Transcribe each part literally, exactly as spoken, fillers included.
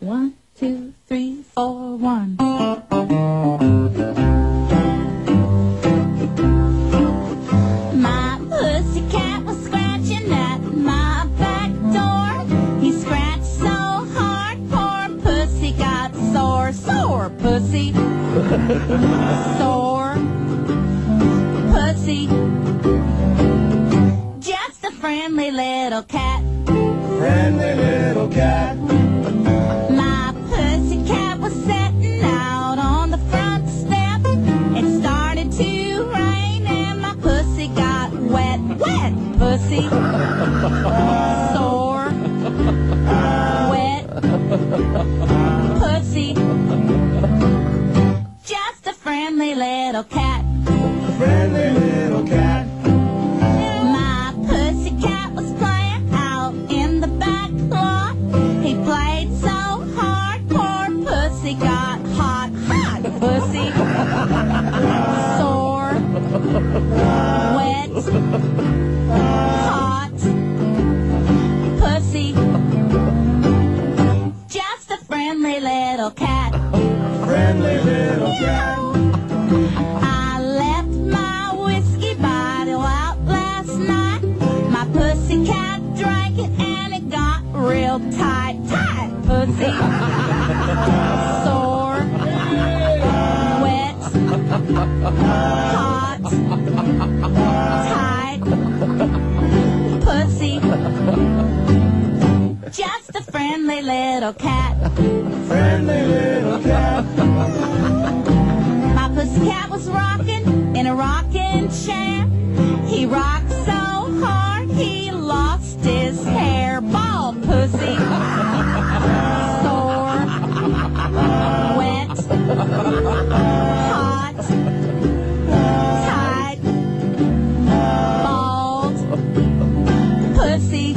One, two, three, four, one. My pussycat was scratching at my back door. He scratched so hard, poor pussy got sore. Sore pussy. Sore pussy. Just a friendly little cat. Friendly little cat. My pussycat was setting out on the front step. It started to rain and my pussy got wet. Wet pussy. Sore. Wet pussy. Just a friendly little cat. Friendly little cat. My pussycat was playing out in the back lot. He played so hard, poor pussy got hot. Hot pussy. Sore. Wet. Hot. Pussy. Just a friendly little cat. Friendly little cat. I left my whiskey bottle out last night. My pussycat drank it and it got real tight. Tight pussy. Sore. Wet. Hot. Tight. Pussy. Just a friendly little cat. Friendly little cat. My pussycat was rocking in a rocking chair. He rocked so hard he lost his hair. Bald pussy. Sore. Wet. Hot. Tight. Bald. Pussy.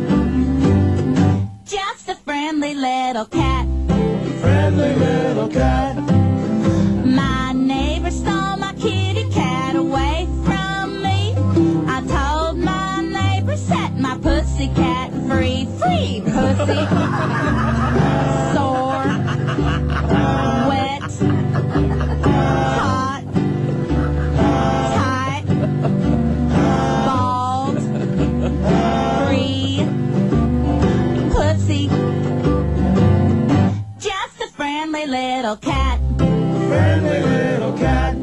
Just a friendly little cat. Friendly little cat. My neighbor stole my kitty cat away from me. I told my neighbor, set my pussy cat free. Free pussy. Sore. Wet. Hot. Tight. Bald. Free. Pussy. Just a friendly little cat. Friendly little cat.